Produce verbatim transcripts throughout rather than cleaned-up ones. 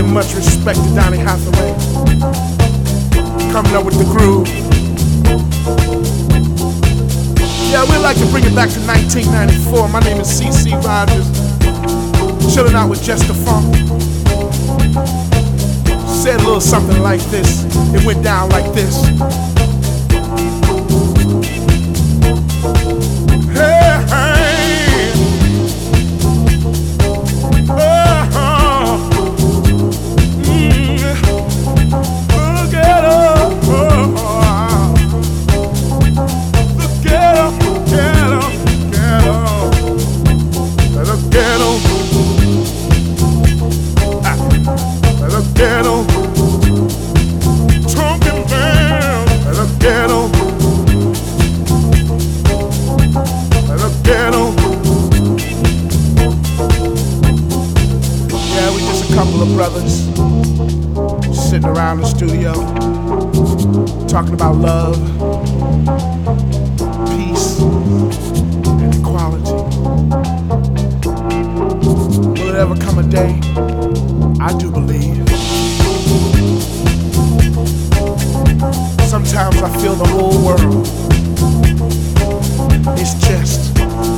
much respect to Donny Hathaway, coming up with the groove. Yeah, we'd like to bring it back to nineteen ninety-four. My name is C C Rogers, chilling out with Jester Funk. Said a little something like this. It went down like this. Hey, hey. Oh, mm. The ghetto, oh, the ghetto, ghetto, ghetto, the ghetto, ah, the ghetto. Ghetto, the ghetto. Yeah, we just a couple of brothers sitting around the studio talking about love, peace, and equality. Will it ever come a day? I do believe. Sometimes I feel the whole world is just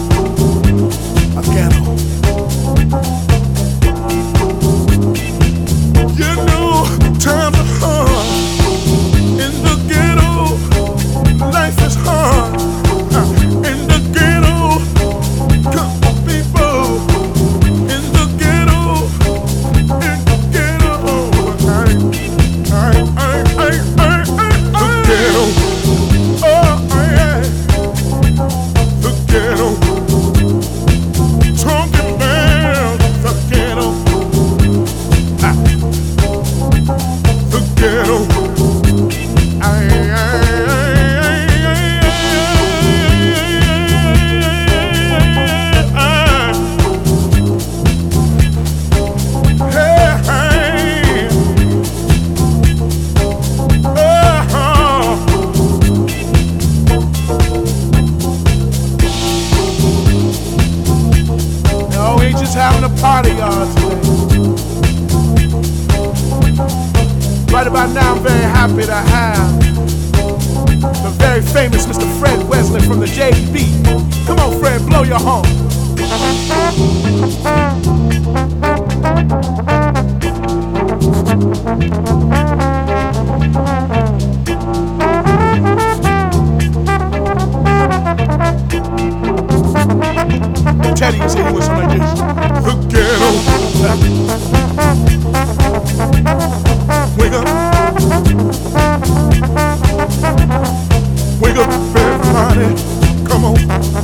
a ghetto. You know, times are hard in the ghetto. Life is hard in the ghetto. Come on, people, in the ghetto, in the ghetto. I, I, I, I, I. Ghetto, oh yeah, the ghetto, talking about the ghetto, ah. The ghetto, I, I, having a party on today. Right about now, I'm very happy to have the very famous Mister Fred Wesley from the J B. Come on, Fred, blow your horn. Teddy was here with something like this. The ghetto. Wake up. Wake up, everybody. Come on.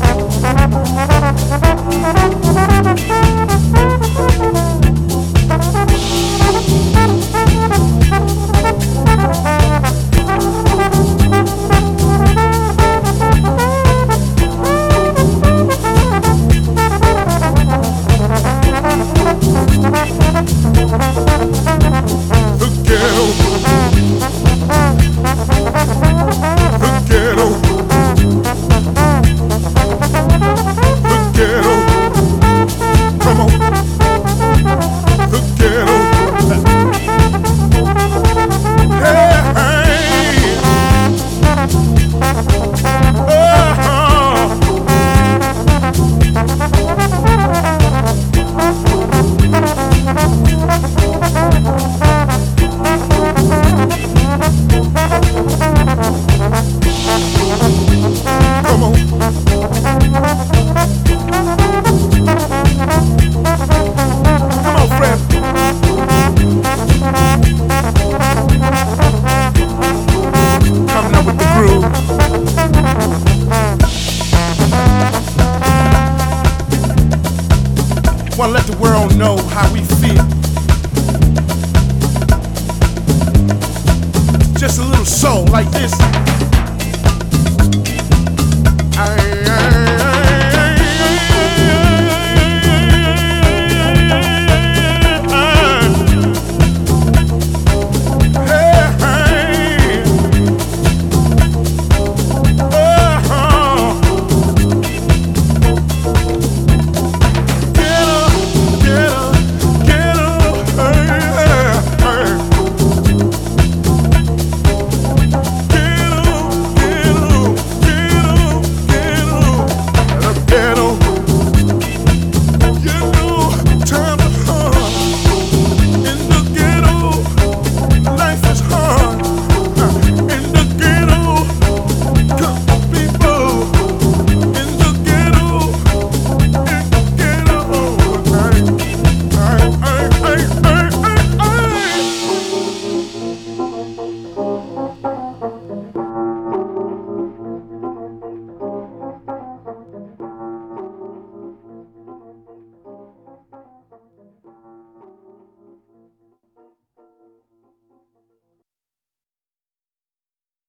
Want to let the world know how we feel. Just a little soul like this. I